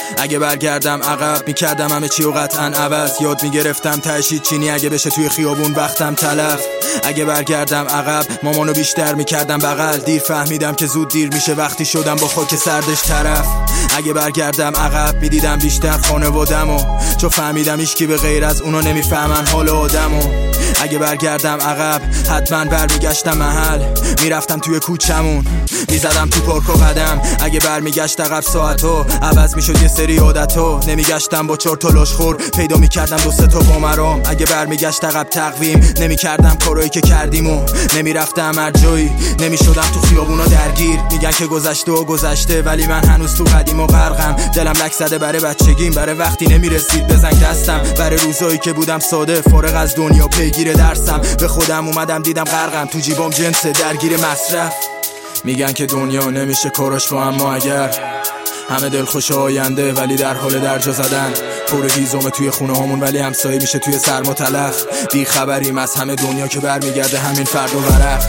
اگه برگردم عقب میکردم همه چی و قطعا عوض. یاد میگرفتم تشید چینی اگه بشه توی خیابون وقتم تلف. اگه برگردم عقب مامانو بیشتر میکردم بغل. دیر فهمیدم که زود دیر میشه وقتی شدم با خاک سردش طرف. اگه برگردم عقب میدیدم بیشتر خانوادمو، چون فهمیدم هیچکی به غیر از اونا نمیفهمن حال آدمو. اگه برگردم عقب حتما برمیگشتم محل، میرفتم توی کوچمون میزدم تو پارک و قدم. اگه برمیگشت عقب ساعتو عوض میشد یه سری عادتو، نمیگشتم با 4 تا لاشخور پیدا میکردم 2-3 تا بامرام. اگه برمیگشت عقب تقویم نمیکردم کارایی که کردیم و نمیرفتم هر جایی، نمیشدم تو خیابونا درگیر. میگن که گذشته و گذشته ولی من هنوز تو قدیم و غرقم. دلم لک زده برای بچگیم، برای وقتی نمیرسید بزنگ دستم، برای روزایی که بودم ساده فارغ از دنیا پیگیر درسم. به خودم اومدم دیدم غرقم تو جیبام جنسه درگیر مصرف. میگن که دنیا نمیشه کارش با، اما اگر همه دلخوش آینده ولی در حال درجا زدن. پر هیزم توی خونه هامون ولی همسایه میشه توی سرما تلف. بی خبریم از همه دنیا که برمیگرده همین فرد و ورق.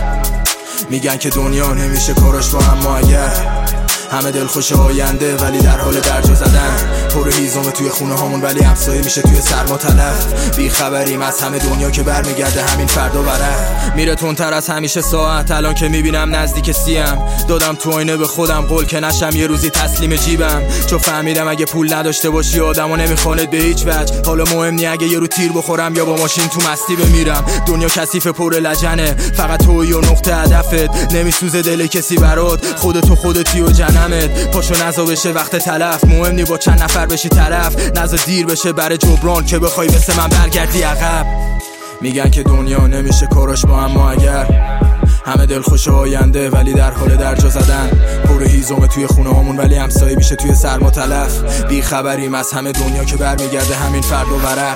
میگن که دنیا نمیشه کارش با، اما اگر همه دلخوش آینده ولی در حال درجا زدن. پر هیزم توی خونه هامون ولی همسایه میشه توی سرما تلف. بی خبریم از همه دنیا که برمیگرده همین فردا ورق. میره تندتر از همیشه ساعت، الان که میبینم نزدیک 30ام. دادم تو آینه به خودم قول که نشم یه روزی تسلیم جیبم، چون فهمیدم اگه پول نداشته باشی آدمو نمیخواند به هیچ وجه. حالا مهم نی اگه یه رو تیر بخورم یا با ماشین تو مستی بمیرم. دنیا کثیف پر لجنه، فقط تویی و نقطه هدفت. نمیسوزه دل کسی برات، خودتی و جنمت. پاشو نزا بشه وقت تلف، مهم نی با چند نفر بشی طرف. نزا دیر بشه برای جبران که بخوای مثل من برگردی عقب. میگن که دنیا نمیشه کارش با، اما اگر همه دلخوش آینده ولی در حال درجا زدن. پر هیزم توی خونه هامون ولی همسایه میشه توی سرما تلف. بی خبریم از همه دنیا که برمیگرده همین فرد و ورق.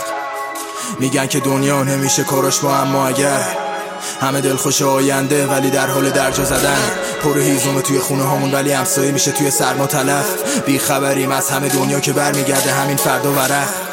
میگن که دنیا نمیشه کارش با، اما اگر همه دلخوش آینده ولی در حال درجا زدن. پر هیزم توی خونه هامون ولی همسایه میشه توی سرما تلف. بی خبریم از همه دنیا که برمیگرده همین فرد و ورق.